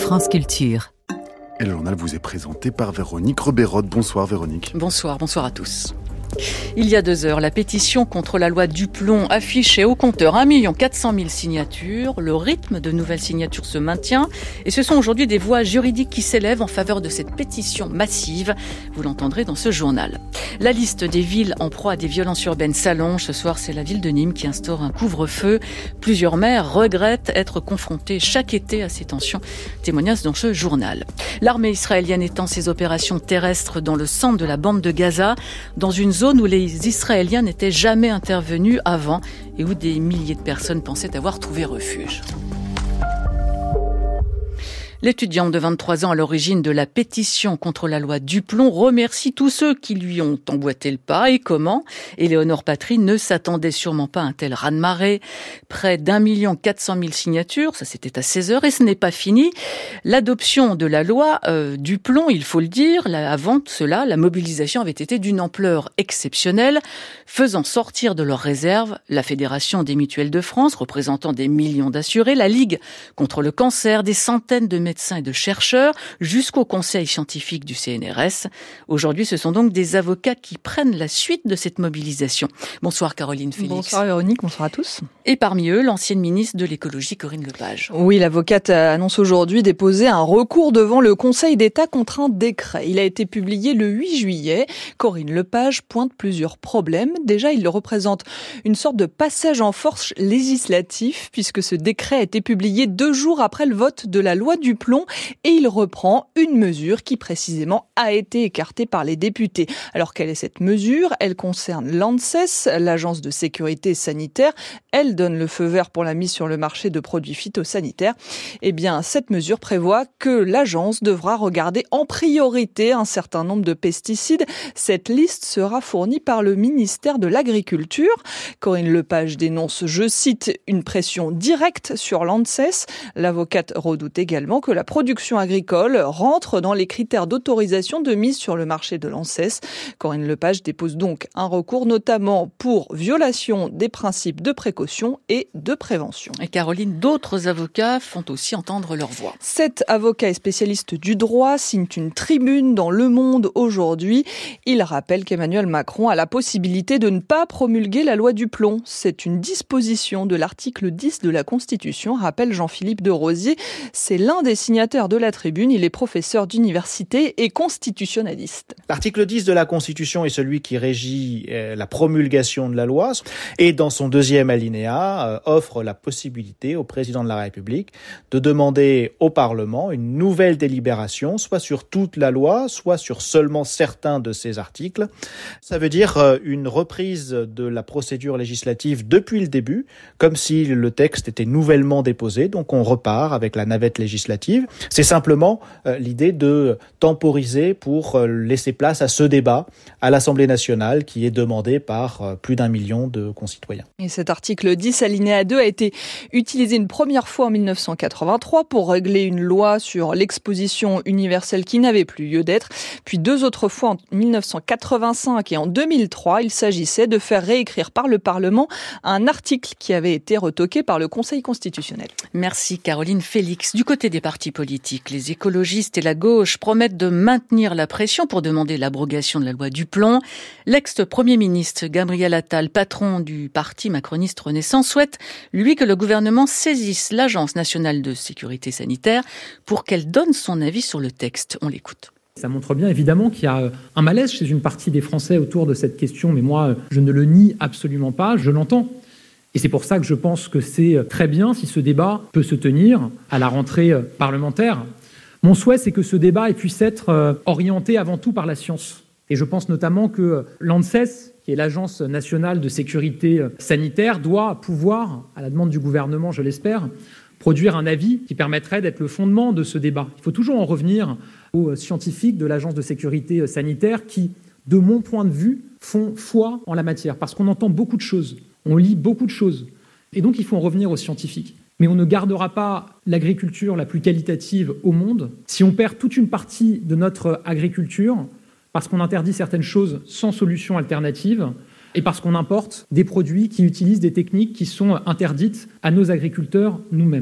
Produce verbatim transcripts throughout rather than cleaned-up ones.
France Culture. Et le journal vous est présenté par Véronique Rebérode. Bonsoir Véronique. Bonsoir, bonsoir à tous. Il y a deux heures, la pétition contre la loi Duplon affichait au compteur un million quatre cent mille signatures. Le rythme de nouvelles signatures se maintient et ce sont aujourd'hui des voix juridiques qui s'élèvent en faveur de cette pétition massive. Vous l'entendrez dans ce journal. La liste des villes en proie à des violences urbaines s'allonge. Ce soir, c'est la ville de Nîmes qui instaure un couvre-feu. Plusieurs maires regrettent être confrontés chaque été à ces tensions. Témoignage dans ce journal. L'armée israélienne étend ses opérations terrestres dans le centre de la bande de Gaza, dans une zone où les Israéliens n'étaient jamais intervenus avant et où des milliers de personnes pensaient avoir trouvé refuge. L'étudiante de vingt-trois ans à l'origine de la pétition contre la loi Duplon remercie tous ceux qui lui ont emboîté le pas. Et comment ? Éléonore Patry ne s'attendait sûrement pas à un tel raz-de-marée. Près d'un million quatre cent mille signatures, ça c'était à seize heures et ce n'est pas fini. L'adoption de la loi euh, Duplon, il faut le dire, là, avant cela, la mobilisation avait été d'une ampleur exceptionnelle, faisant sortir de leurs réserves la Fédération des mutuelles de France, représentant des millions d'assurés, la Ligue contre le cancer, des centaines de médecins et de chercheurs, jusqu'au conseil scientifique du C N R S. Aujourd'hui, ce sont donc des avocats qui prennent la suite de cette mobilisation. Bonsoir Caroline Félix. Bonsoir Véronique, bonsoir à tous. Et parmi eux, l'ancienne ministre de l'écologie Corinne Lepage. Oui, l'avocate annonce aujourd'hui déposer un recours devant le Conseil d'État contre un décret. Il a été publié le huit juillet. Corinne Lepage pointe plusieurs problèmes. Déjà, il représente une sorte de passage en force législatif, puisque ce décret a été publié deux jours après le vote de la loi Duplon et il reprend une mesure qui précisément a été écartée par les députés. Alors quelle est cette mesure ? Elle concerne l'ANSES, l'agence de sécurité sanitaire. Elle donne le feu vert pour la mise sur le marché de produits phytosanitaires. Eh bien, cette mesure prévoit que l'agence devra regarder en priorité un certain nombre de pesticides. Cette liste sera fournie par le ministère de l'Agriculture. Corinne Lepage dénonce, je cite, une pression directe sur l'ANSES. L'avocate redoute également que la production agricole rentre dans les critères d'autorisation de mise sur le marché de l'ANSES. Corinne Lepage dépose donc un recours notamment pour violation des principes de précaution et de prévention. Et Caroline, d'autres avocats font aussi entendre leur voix. Sept avocats et spécialistes du droit signent une tribune dans Le Monde aujourd'hui. Ils rappellent qu'Emmanuel Macron a la possibilité de ne pas promulguer la loi Duplon. C'est une disposition de l'article dix de la Constitution, rappelle Jean-Philippe de Rosier. C'est l'un des signataires de la tribune. Il est professeur d'université et constitutionnaliste. L'article dix de la Constitution est celui qui régit la promulgation de la loi et dans son deuxième alinéa offre la possibilité au président de la République de demander au Parlement une nouvelle délibération, soit sur toute la loi, soit sur seulement certains de ses articles. Ça veut dire une reprise de la procédure législative depuis le début, comme si le texte était nouvellement déposé. Donc on repart avec la navette législative. C'est simplement euh, l'idée de temporiser pour euh, laisser place à ce débat à l'Assemblée nationale qui est demandé par euh, plus d'un million de concitoyens. Et cet article dix, alinéa deux, a été utilisé une première fois en dix-neuf cent quatre-vingt-trois pour régler une loi sur l'exposition universelle qui n'avait plus lieu d'être. Puis deux autres fois en dix-neuf cent quatre-vingt-cinq et en deux mille trois, il s'agissait de faire réécrire par le Parlement un article qui avait été retoqué par le Conseil constitutionnel. Merci Caroline Félix. Du côté des partis politiques, les écologistes et la gauche promettent de maintenir la pression pour demander l'abrogation de la loi Duplon. L'ex-premier ministre Gabriel Attal, patron du parti macroniste Renaissance, souhaite, lui, que le gouvernement saisisse l'Agence nationale de sécurité sanitaire pour qu'elle donne son avis sur le texte. On l'écoute. Ça montre bien évidemment qu'il y a un malaise chez une partie des Français autour de cette question, mais moi, je ne le nie absolument pas, je l'entends. Et c'est pour ça que je pense que c'est très bien si ce débat peut se tenir à la rentrée parlementaire. Mon souhait, c'est que ce débat puisse être orienté avant tout par la science. Et je pense notamment que l'ANSES, qui est l'Agence nationale de sécurité sanitaire, doit pouvoir, à la demande du gouvernement, je l'espère, produire un avis qui permettrait d'être le fondement de ce débat. Il faut toujours en revenir aux scientifiques de l'Agence de sécurité sanitaire qui, de mon point de vue, font foi en la matière. Parce qu'on entend beaucoup de choses, on lit beaucoup de choses. Et donc, il faut en revenir aux scientifiques. Mais on ne gardera pas l'agriculture la plus qualitative au monde si on perd toute une partie de notre agriculture parce qu'on interdit certaines choses sans solution alternative et parce qu'on importe des produits qui utilisent des techniques qui sont interdites à nos agriculteurs nous-mêmes.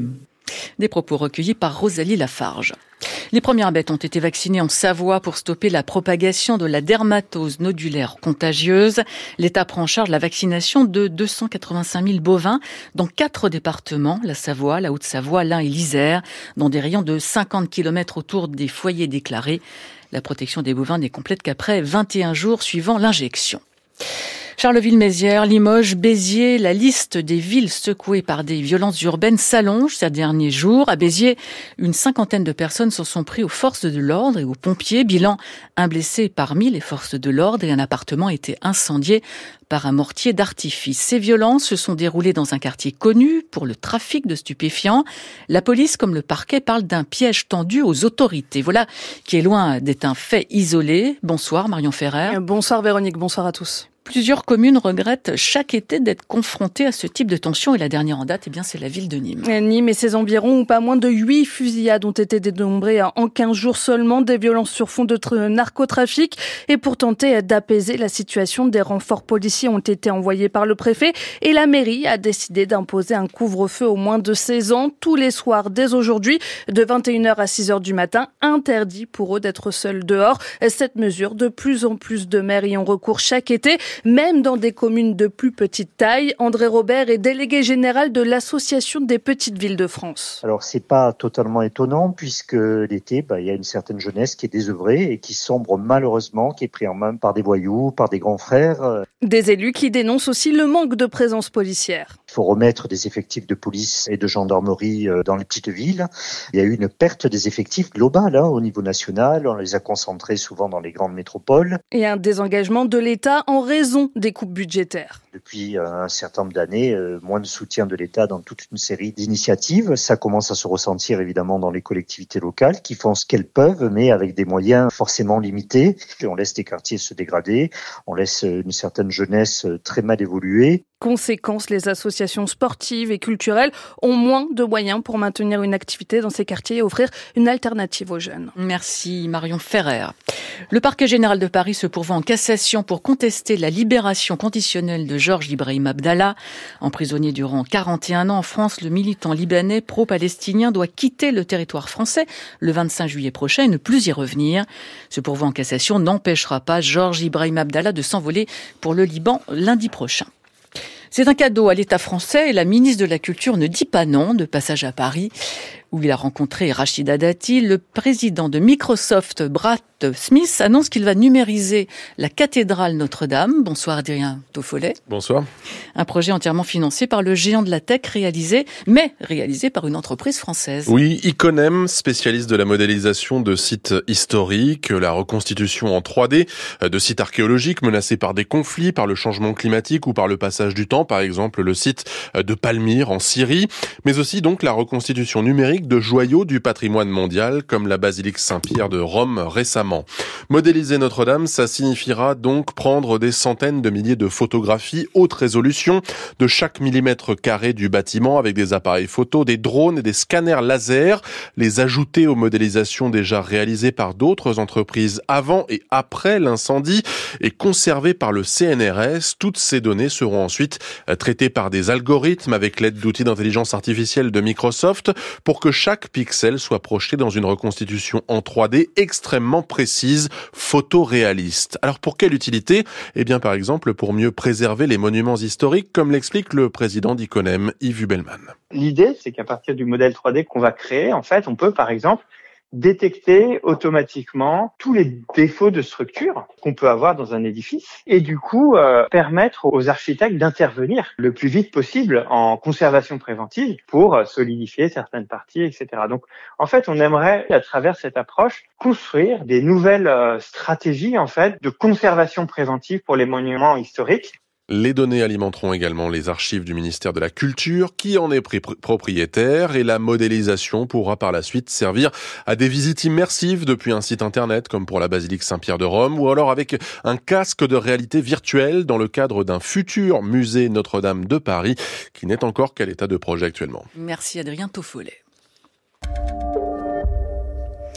Des propos recueillis par Rosalie Lafarge. Les premières bêtes ont été vaccinées en Savoie pour stopper la propagation de la dermatose nodulaire contagieuse. L'État prend en charge la vaccination de deux cent quatre-vingt-cinq mille bovins dans quatre départements, la Savoie, la Haute-Savoie, l'Ain et l'Isère, dans des rayons de cinquante kilomètres autour des foyers déclarés. La protection des bovins n'est complète qu'après vingt et un jours suivant l'injection. Charleville-Mézières, Limoges, Béziers, la liste des villes secouées par des violences urbaines s'allonge ces derniers jours. À Béziers, une cinquantaine de personnes se sont pris aux forces de l'ordre et aux pompiers. Bilan, un blessé parmi les forces de l'ordre et un appartement a été incendié par un mortier d'artifice. Ces violences se sont déroulées dans un quartier connu pour le trafic de stupéfiants. La police, comme le parquet, parle d'un piège tendu aux autorités. Voilà qui est loin d'être un fait isolé. Bonsoir Marion Ferrer. Bonsoir Véronique, bonsoir à tous. Plusieurs communes regrettent chaque été d'être confrontées à ce type de tension et la dernière en date, eh bien, c'est la ville de Nîmes. Nîmes et ses environs où pas moins de huit fusillades ont été dénombrées en quinze jours seulement, des violences sur fond de narcotrafic. Et pour tenter d'apaiser la situation, des renforts policiers ont été envoyés par le préfet et la mairie a décidé d'imposer un couvre-feu aux moins de seize ans tous les soirs dès aujourd'hui, de vingt et une heures à six heures du matin, interdit pour eux d'être seuls dehors. Cette mesure, de plus en plus de maires y ont recours chaque été, même dans des communes de plus petite taille. André Robert est délégué général de l'Association des petites villes de France. Alors c'est pas totalement étonnant puisque l'été, bah, il y a une certaine jeunesse qui est désœuvrée et qui sombre malheureusement, qui est pris en main par des voyous, par des grands frères. Des élus qui dénoncent aussi le manque de présence policière. Il faut remettre des effectifs de police et de gendarmerie dans les petites villes. Il y a eu une perte des effectifs globale hein, au niveau national. On les a concentrés souvent dans les grandes métropoles. Et un désengagement de l'État en raison des coupes budgétaires. Depuis un certain nombre d'années, euh, moins de soutien de l'État dans toute une série d'initiatives. Ça commence à se ressentir évidemment dans les collectivités locales qui font ce qu'elles peuvent, mais avec des moyens forcément limités. Et on laisse des quartiers se dégrader, on laisse une certaine jeunesse très mal évoluer. Conséquence, les associations sportives et culturelles ont moins de moyens pour maintenir une activité dans ces quartiers et offrir une alternative aux jeunes. Merci Marion Ferrer. Le parquet général de Paris se pourvoit en cassation pour contester la libération conditionnelle de Georges Ibrahim Abdallah. Emprisonné durant quarante et un ans en France, le militant libanais pro-palestinien doit quitter le territoire français le vingt-cinq juillet prochain et ne plus y revenir. Ce pourvoi en cassation n'empêchera pas Georges Ibrahim Abdallah de s'envoler pour le Liban lundi prochain. C'est un cadeau à l'État français et la ministre de la Culture ne dit pas non. De passage à Paris, où il a rencontré Rachida Dati, le président de Microsoft, Brad Smith, annonce qu'il va numériser la cathédrale Notre-Dame. Bonsoir Adrien Toffollet. Bonsoir. Un projet entièrement financé par le géant de la tech, réalisé, mais réalisé par une entreprise française. Oui, Iconem, spécialiste de la modélisation de sites historiques, la reconstitution en trois D de sites archéologiques menacés par des conflits, par le changement climatique ou par le passage du temps, par exemple le site de Palmyre en Syrie, mais aussi donc la reconstitution numérique de joyaux du patrimoine mondial, comme la basilique Saint-Pierre de Rome récemment. Modéliser Notre-Dame, ça signifiera donc prendre des centaines de milliers de photographies haute résolution de chaque millimètre carré du bâtiment avec des appareils photo, des drones et des scanners laser, les ajouter aux modélisations déjà réalisées par d'autres entreprises avant et après l'incendie et conservées par le C N R S. Toutes ces données seront ensuite traitées par des algorithmes avec l'aide d'outils d'intelligence artificielle de Microsoft pour que chaque pixel soit projeté dans une reconstitution en trois D extrêmement précise, photoréaliste. Alors pour quelle utilité ? Eh bien par exemple pour mieux préserver les monuments historiques, comme l'explique le président d'Iconem, Yves Hubelmann. L'idée, c'est qu'à partir du modèle trois D qu'on va créer, en fait, on peut par exemple détecter automatiquement tous les défauts de structure qu'on peut avoir dans un édifice et du coup euh, permettre aux architectes d'intervenir le plus vite possible en conservation préventive pour solidifier certaines parties, et cetera. Donc en fait, on aimerait à travers cette approche construire des nouvelles euh, stratégies en fait de conservation préventive pour les monuments historiques. Les données alimenteront également les archives du ministère de la Culture, qui en est propriétaire, et la modélisation pourra par la suite servir à des visites immersives depuis un site internet, comme pour la basilique Saint-Pierre de Rome, ou alors avec un casque de réalité virtuelle dans le cadre d'un futur musée Notre-Dame de Paris, qui n'est encore qu'à l'état de projet actuellement. Merci Adrien Toffollet.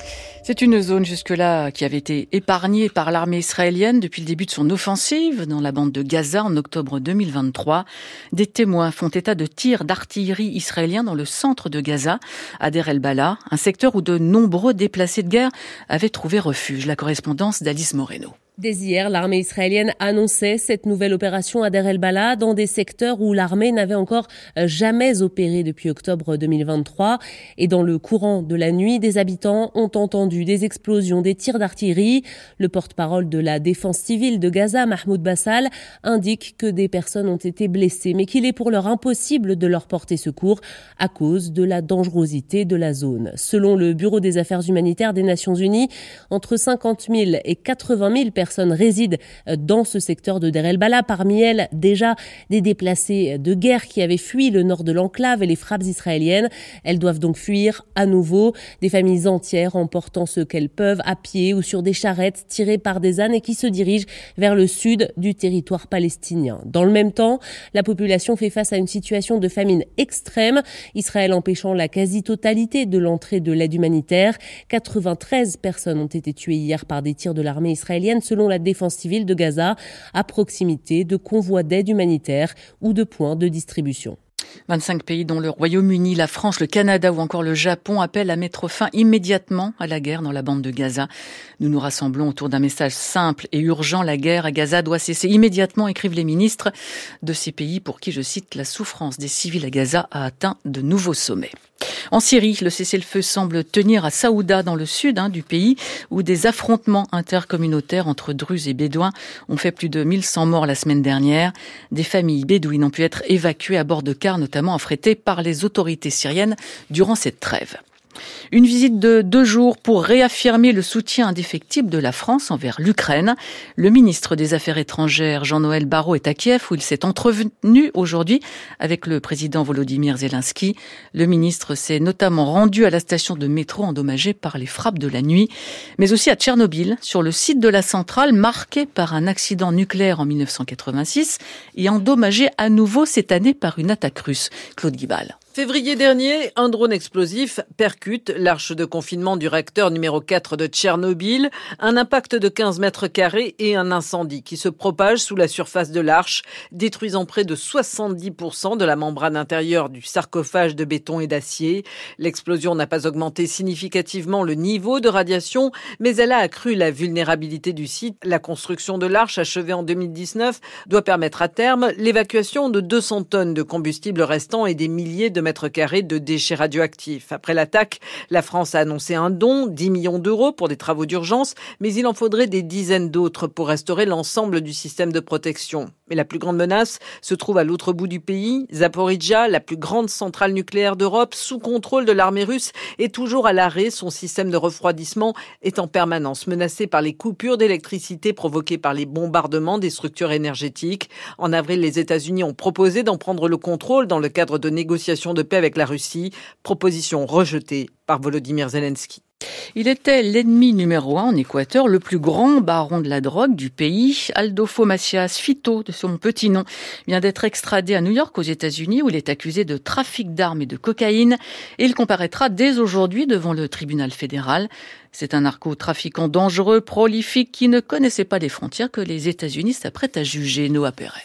C'est une zone jusque-là qui avait été épargnée par l'armée israélienne depuis le début de son offensive dans la bande de Gaza en octobre deux mille vingt-trois. Des témoins font état de tirs d'artillerie israéliens dans le centre de Gaza, à Deir el-Balah, un secteur où de nombreux déplacés de guerre avaient trouvé refuge. La correspondance d'Alice Moreno. Dès hier, l'armée israélienne annonçait cette nouvelle opération à Deir el-Balah dans des secteurs où l'armée n'avait encore jamais opéré depuis octobre deux mille vingt-trois. Et dans le courant de la nuit, des habitants ont entendu des explosions, des tirs d'artillerie. Le porte-parole de la défense civile de Gaza, Mahmoud Bassal, indique que des personnes ont été blessées, mais qu'il est pour l'heure impossible de leur porter secours à cause de la dangerosité de la zone. Selon le Bureau des affaires humanitaires des Nations Unies, entre cinquante mille et quatre-vingt mille personnes personnes résident dans ce secteur de Deir el-Balah. Parmi elles, déjà des déplacés de guerre qui avaient fui le nord de l'enclave et les frappes israéliennes. Elles doivent donc fuir à nouveau. Des familles entières emportant ce qu'elles peuvent à pied ou sur des charrettes tirées par des ânes et qui se dirigent vers le sud du territoire palestinien. Dans le même temps, la population fait face à une situation de famine extrême, Israël empêchant la quasi-totalité de l'entrée de l'aide humanitaire. quatre-vingt-treize personnes ont été tuées hier par des tirs de l'armée israélienne, selon la défense civile de Gaza, à proximité de convois d'aide humanitaire ou de points de distribution. vingt-cinq pays dont le Royaume-Uni, la France, le Canada ou encore le Japon appellent à mettre fin immédiatement à la guerre dans la bande de Gaza. Nous nous rassemblons autour d'un message simple et urgent. La guerre à Gaza doit cesser immédiatement, écrivent les ministres de ces pays pour qui, je cite, la souffrance des civils à Gaza a atteint de nouveaux sommets. En Syrie, le cessez-le-feu semble tenir à Saouda, dans le sud hein, du pays, où des affrontements intercommunautaires entre Druzes et Bédouins ont fait plus de mille cent morts la semaine dernière. Des familles bédouines ont pu être évacuées à bord de cars, notamment affrétés par les autorités syriennes durant cette trêve. Une visite de deux jours pour réaffirmer le soutien indéfectible de la France envers l'Ukraine. Le ministre des Affaires étrangères, Jean-Noël Barrot, est à Kiev où il s'est entretenu aujourd'hui avec le président Volodymyr Zelensky. Le ministre s'est notamment rendu à la station de métro endommagée par les frappes de la nuit, mais aussi à Tchernobyl, sur le site de la centrale marqué par un accident nucléaire en mille neuf cent quatre-vingt-six et endommagé à nouveau cette année par une attaque russe. Claude Guibal. Février dernier, un drone explosif percute l'arche de confinement du réacteur numéro quatre de Tchernobyl, un impact de quinze mètres carrés et un incendie qui se propage sous la surface de l'arche, détruisant près de soixante-dix pour cent de la membrane intérieure du sarcophage de béton et d'acier. L'explosion n'a pas augmenté significativement le niveau de radiation, mais elle a accru la vulnérabilité du site. La construction de l'arche, achevée en deux mille dix-neuf, doit permettre à terme l'évacuation de deux cents tonnes de combustible restant et des milliers de mètres carrés de déchets radioactifs. Après l'attaque, la France a annoncé un don, dix millions d'euros pour des travaux d'urgence, mais il en faudrait des dizaines d'autres pour restaurer l'ensemble du système de protection. Mais la plus grande menace se trouve à l'autre bout du pays. Zaporijjia, la plus grande centrale nucléaire d'Europe, sous contrôle de l'armée russe, est toujours à l'arrêt. Son système de refroidissement est en permanence menacé par les coupures d'électricité provoquées par les bombardements des structures énergétiques. En avril, les États-Unis ont proposé d'en prendre le contrôle dans le cadre de négociations de paix avec la Russie, proposition rejetée par Volodymyr Zelensky. Il était l'ennemi numéro un en Équateur, le plus grand baron de la drogue du pays. Adolfo Macias Fito, de son petit nom, vient d'être extradé à New York aux États-Unis où il est accusé de trafic d'armes et de cocaïne. Et il comparaîtra dès aujourd'hui devant le tribunal fédéral. C'est un narcotrafiquant dangereux, prolifique, qui ne connaissait pas les frontières que les États-Unis s'apprêtent à juger. Noah Perret.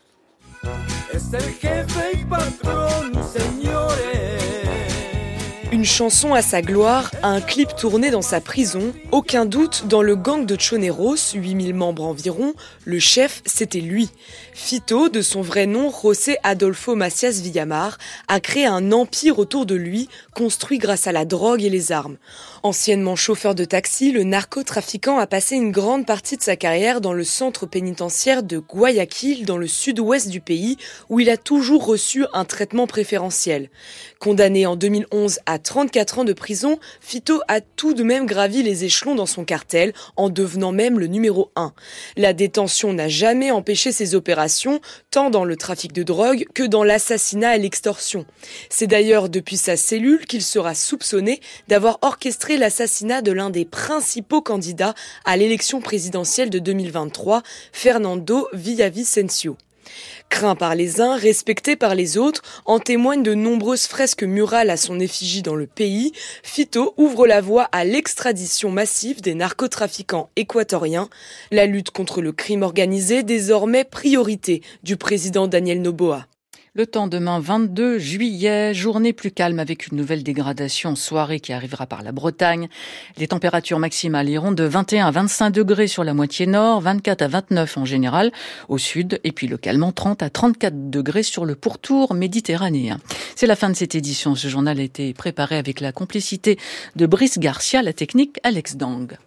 Une chanson à sa gloire, un clip tourné dans sa prison. Aucun doute, dans le gang de Choneros, huit mille membres environ, le chef, c'était lui. Fito, de son vrai nom, José Adolfo Macias Villamar, a créé un empire autour de lui, construit grâce à la drogue et les armes. Anciennement chauffeur de taxi, le narcotrafiquant a passé une grande partie de sa carrière dans le centre pénitentiaire de Guayaquil, dans le sud-ouest du pays, où il a toujours reçu un traitement préférentiel. Condamné en deux mille onze à trente-quatre ans de prison, Fito a tout de même gravi les échelons dans son cartel, en devenant même le numéro un. La détention n'a jamais empêché ses opérations, tant dans le trafic de drogue que dans l'assassinat et l'extorsion. C'est d'ailleurs depuis sa cellule qu'il sera soupçonné d'avoir orchestré l'assassinat de l'un des principaux candidats à l'élection présidentielle de deux mille vingt-trois, Fernando Villavicencio. Craint par les uns, respecté par les autres, en témoignent de nombreuses fresques murales à son effigie dans le pays. Fito ouvre la voie à l'extradition massive des narcotrafiquants équatoriens. La lutte contre le crime organisé, désormais priorité du président Daniel Noboa. Le temps demain vingt-deux juillet, journée plus calme avec une nouvelle dégradation soirée qui arrivera par la Bretagne. Les températures maximales iront de vingt et un à vingt-cinq degrés sur la moitié nord, vingt-quatre à vingt-neuf en général au sud et puis localement trente à trente-quatre degrés sur le pourtour méditerranéen. C'est la fin de cette édition. Ce journal a été préparé avec la complicité de Brice Garcia, la technique Alex Dang.